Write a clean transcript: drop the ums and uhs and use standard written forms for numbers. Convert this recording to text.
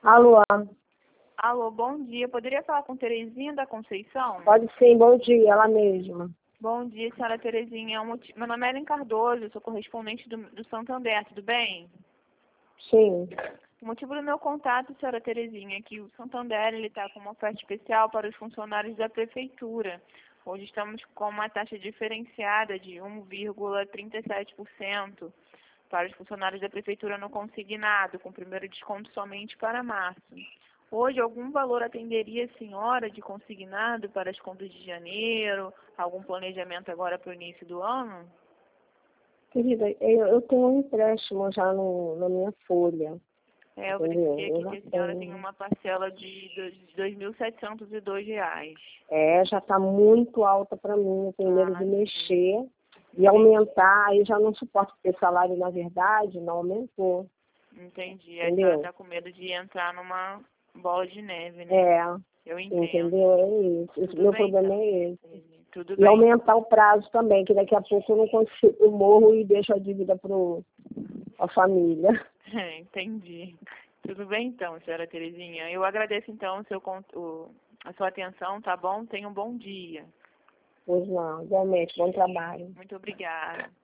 Alô, Alô, bom dia. Poderia falar com Terezinha da Conceição? pode sim, bom dia, ela mesma. Bom dia, senhora Terezinha. Meu nome é Ellen Cardoso, eu sou correspondente do Santander, tudo bem? Sim. O motivo do meu contato, senhora Terezinha, é que o Santander está com uma oferta especial para os funcionários da Prefeitura. Hoje estamos com uma taxa diferenciada de 1,37% para os funcionários da Prefeitura no consignado, com o primeiro desconto somente para março. Hoje, algum valor atenderia a senhora de consignado para as contas de janeiro? Algum planejamento agora para o início do ano? Querida, eu tenho um empréstimo já na minha folha. Eu verifiquei aqui que a senhora tem uma parcela de R$ 2.702. Já está muito alta para mim, eu tenho medo de mexer e aumentar, aí já não suporto, porque o salário, na verdade, não aumentou. Entendi. A senhora está com medo de entrar numa bola de neve, né? Eu entendo. Entendeu? É isso. Meu problema é esse. Tudo E bem. aumentar o prazo também, que daqui a pouco eu não consigo, eu morro e deixo a dívida para a família. Entendi. Tudo bem então, senhora Terezinha. Eu agradeço então a sua atenção, tá bom? Tenha um bom dia. Pois não, igualmente, bom trabalho. Muito obrigada.